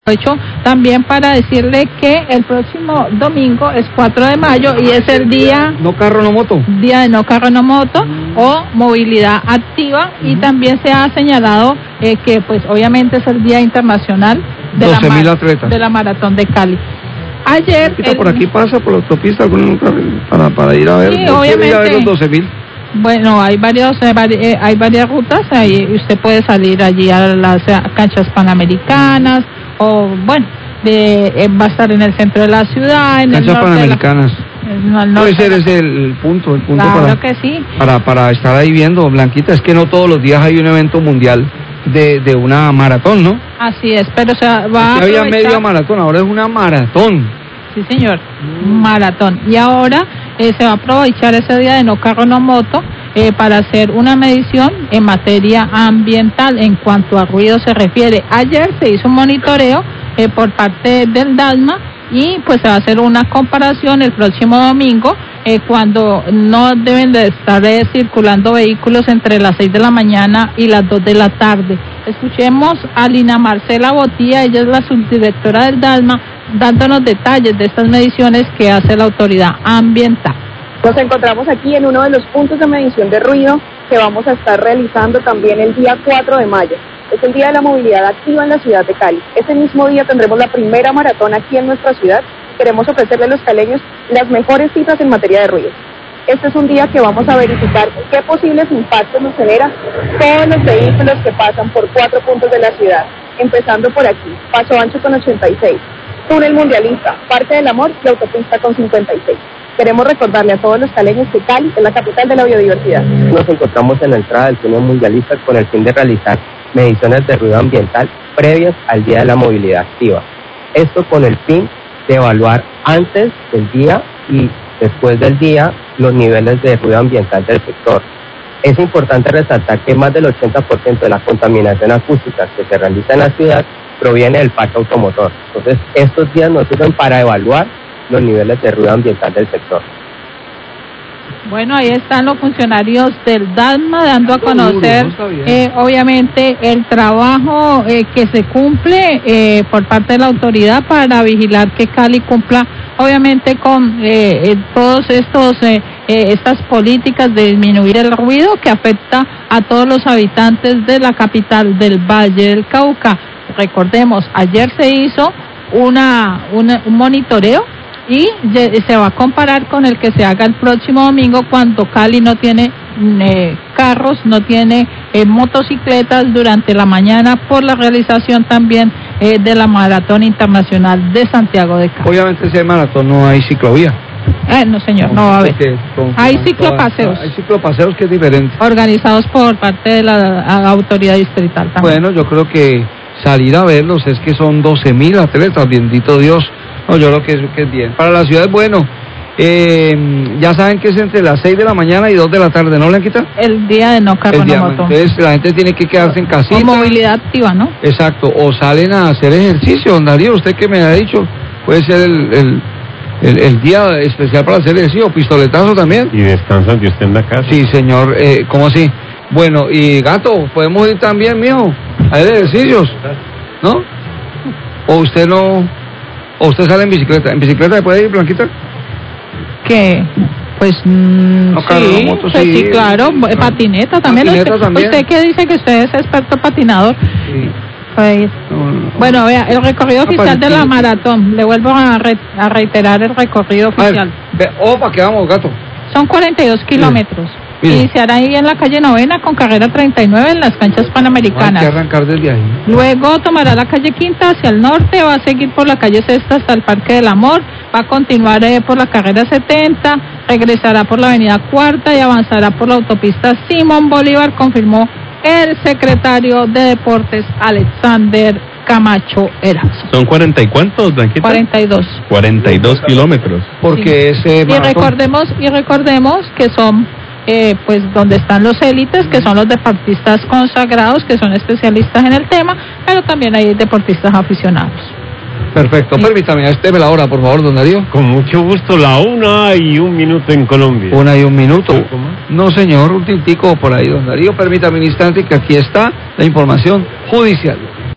Aprovecho también para decirle que el próximo domingo es 4 de mayo y es el día No carro, no moto. Día de no carro, no moto o movilidad activa, y también se ha señalado que pues obviamente es el Día Internacional de 12.000 atletas. de la Maratón de Cali. Ayer por aquí pasa por la autopista para ir a ver. Sí, obviamente. Ir a ver los 12.000. Bueno, hay varias rutas, ahí usted puede salir allí a las canchas panamericanas, o bueno, va a estar en el centro de la ciudad, en canchas el norte panamericanas. Puede ser ese el punto claro que sí. para estar ahí viendo, Blanquita, es que no todos los días hay un evento mundial de una maratón, ¿no? Así es, pero se va a había media maratón, ahora es una maratón. Sí, señor, maratón. Y ahora se va a aprovechar ese día de no carro, no moto para hacer una medición en materia ambiental en cuanto a ruido se refiere. Ayer se hizo un monitoreo por parte del DALMA y pues se va a hacer una comparación el próximo domingo cuando no deben de estar circulando vehículos entre las 6 de la mañana y las 2 de la tarde. Escuchemos a Lina Marcela Botía, ella es la subdirectora del DALMA, dándonos detalles de estas mediciones que hace la autoridad ambiental. Nos encontramos aquí en uno de los puntos de medición de ruido que vamos a estar realizando también el día 4 de mayo. Es el Día de la Movilidad Activa en la ciudad de Cali. Ese mismo día tendremos la primera maratón aquí en nuestra ciudad. Queremos ofrecerle a los caleños las mejores cifras en materia de ruido. Este es un día que vamos a verificar qué posibles impactos nos generan todos los vehículos que pasan por 4 puntos de la ciudad, empezando por aquí, Paso Ancho con 86, Túnel Mundialista, Parque del Amor y Autopista con 56. Queremos recordarle a todos los caleños que Cali es la capital de la biodiversidad. Nos encontramos en la entrada del Túnel Mundialista con el fin de realizar mediciones de ruido ambiental previas al Día de la Movilidad Activa. Esto con el fin de evaluar antes del día y después del día los niveles de ruido ambiental del sector. Es importante resaltar que más del 80% de la contaminación acústica que se realiza en la ciudad proviene del parque automotor. Entonces, estos días nos sirven para evaluar los niveles de ruido ambiental del sector. Bueno, ahí están los funcionarios del DALMA dando a conocer, obviamente, el trabajo que se cumple por parte de la autoridad para vigilar que Cali cumpla, obviamente, con todos estas políticas de disminuir el ruido que afecta a todos los habitantes de la capital del Valle del Cauca. Recordemos, ayer se hizo un monitoreo y se va a comparar con el que se haga el próximo domingo cuando Cali no tiene carros, no tiene motocicletas durante la mañana por la realización también de la Maratón Internacional de Santiago de Cali. Obviamente ese maratón no hay ciclovía. No, señor, no va a haber. Hay ciclopaseos. Hay ciclopaseos que es diferente. Organizados por parte de la autoridad distrital también. Bueno, yo creo que salir a verlos es que son 12.000 atletas, bendito Dios. No, yo creo que es bien. Para la ciudad es bueno. Ya saben que es entre las 6 de la mañana y 2 de la tarde, ¿no, Blanquita? El día de no carro, no moto. Entonces la gente tiene que quedarse en casita. Con movilidad activa, ¿no? Exacto, o salen a hacer ejercicio, don Darío, usted que me ha dicho, puede ser el día especial para hacer ejercicio, pistoletazo también. Y descansan que usted en la casa. Sí, señor, ¿cómo así? Bueno, y gato, podemos ir también, mijo, a hacer ejercicios, ¿no? O usted no... ¿O usted sale en bicicleta? ¿En bicicleta se puede ir, Blanquita? ¿Qué? Pues no, carro, sí, no, moto, pues, sí, sí, claro, patineta también. También. ¿Usted qué dice que usted es experto patinador? Sí. Pues, No. Bueno, vea, el recorrido oficial de la maratón, le vuelvo a reiterar el recorrido oficial. ¿Para qué vamos, gato? Son 42 kilómetros. Iniciará ahí en la calle Novena con carrera 39 en las canchas panamericanas. Hay que arrancar desde ahí. Luego tomará la calle Quinta hacia el norte, va a seguir por la calle Sexta hasta el Parque del Amor, va a continuar por la carrera 70, regresará por la avenida Cuarta y avanzará por la autopista Simón Bolívar, confirmó el secretario de Deportes Alexander Camacho Erazo. ¿Son 40 y cuántos, Blanquita? 42. 42 kilómetros. Porque sí. ese maratón... Y recordemos que son pues donde están los élites, que son los deportistas consagrados, que son especialistas en el tema, pero también hay deportistas aficionados. Perfecto, sí. Permítame, estéme la hora, por favor, don Darío. Con mucho gusto, la 1:01 en Colombia. 1:01. No, señor, un tintico por ahí, don Darío. Permítame un instante que aquí está la información judicial.